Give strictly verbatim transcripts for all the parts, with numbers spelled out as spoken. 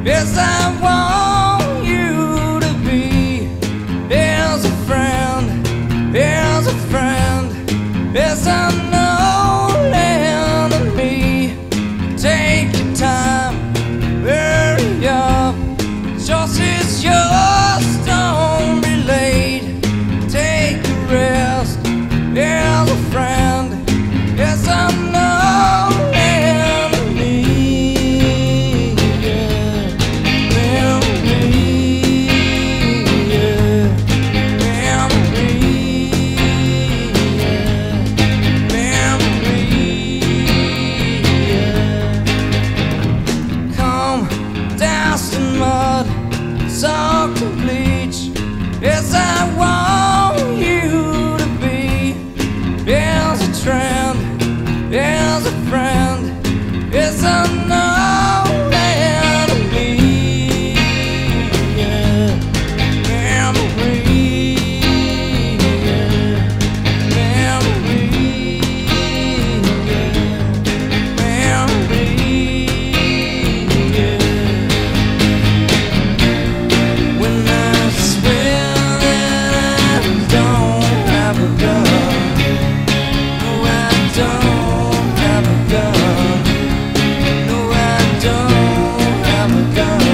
Yes, I want you to be. Here's a friend, here's a friend. Yes, I know enemy. Take your time, hurry up. Yours is yours, don't be late. Take a rest, here's a friend. Yes, I know enemy. Yeah, memory, yeah, memory, yeah, memory, yeah. Come, doused in mud, soaked in bleach. Yes, I want you to be. Here's a trend, here's a friend. Yes, I know enemy. Yeah, memory, yeah, memory, yeah, memory, yeah. When I swear that I don't have a gun, no, I don't have a gun, no, I don't have a gun.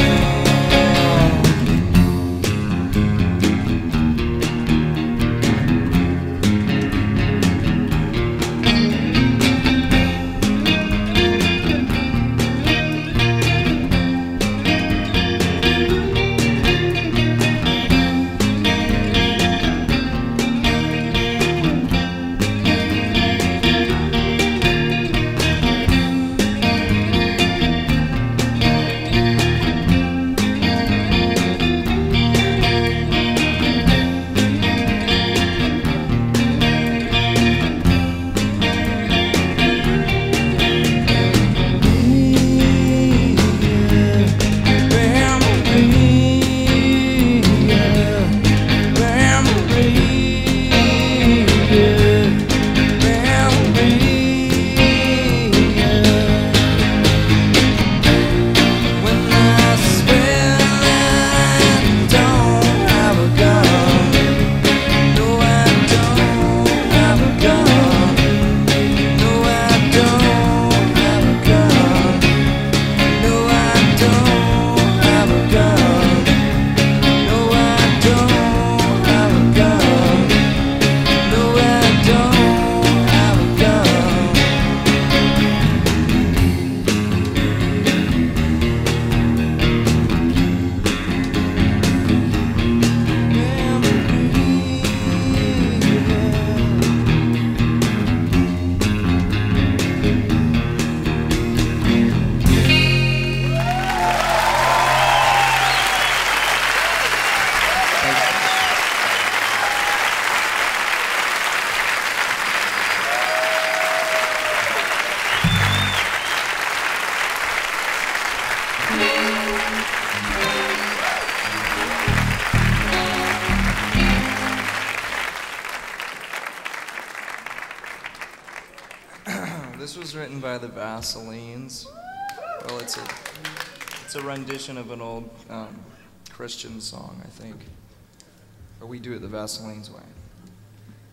This was written by the Vaselines. Well, it's a it's a rendition of an old um, Christian song, I think. Or we do it the Vaselines way.